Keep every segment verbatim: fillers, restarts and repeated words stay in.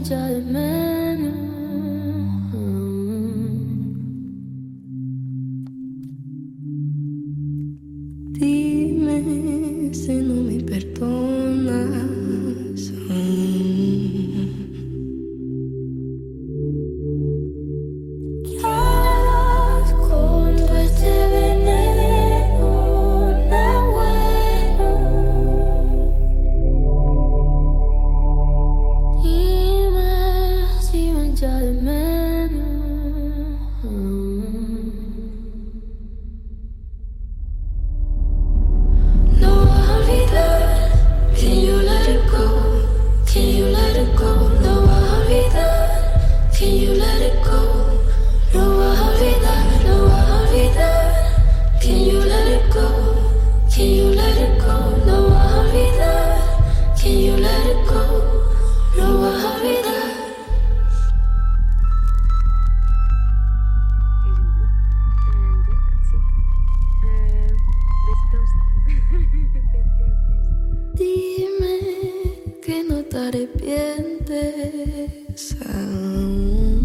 echa de menos. Dime si no me perdonas. ¿Qué harás con todo este veneno? No bueno. Dime si me echa de menos. No vas a olvidar. Can you let it go? Can you let it go? No vas a olvidar. Can you let it go? No vas a olvidar. No vas a olvidar. Can you let it go? Can you let it go? No vas a olvidar. Can you let it go? No vas a olvidar. Dime que no te arrepientes aún.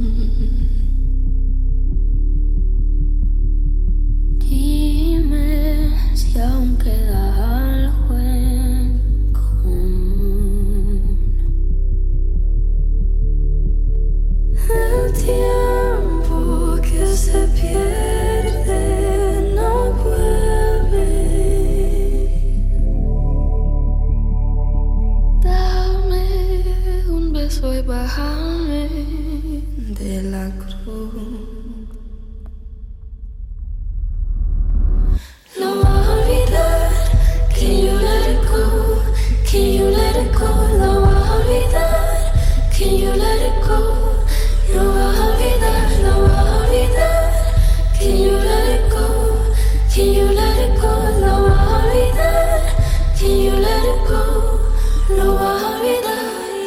Dime si aún queda algo en común. El tiempo que se pierde no vuelve. Dame un beso y bájame de la cruz. No vas a olvidar. Can you let it go? Can you let it go? No vas a olvidar. Can you let it go? No vas a olvidar. No vas a olvidar. Can you let it go? Can you let it go? No vas a olvidar. Can you let it go? No vas a olvidar.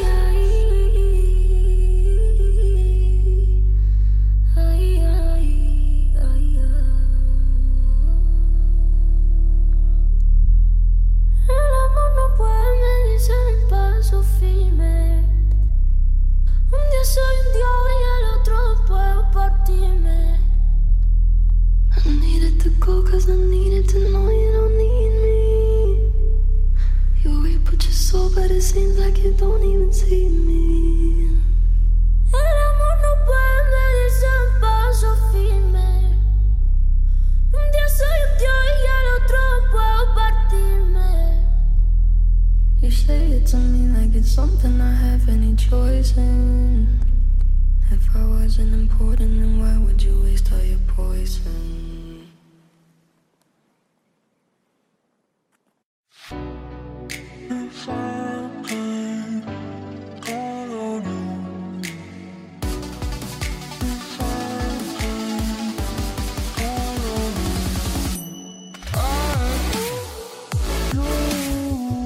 Ay, ay, ay, ay. El amor no puede medirse en paso firme. Un día soy un dios y el otro puedo partirme. I needed to go cause I needed to know you don't need me. You already put your soul but it seems like you don't even see me. El amor no puede medirse en paso firme. Un día soy un dios y el otro puedo partirme. You say it to me like it's something I have any choice in. If I wasn't important, then why would you waste all your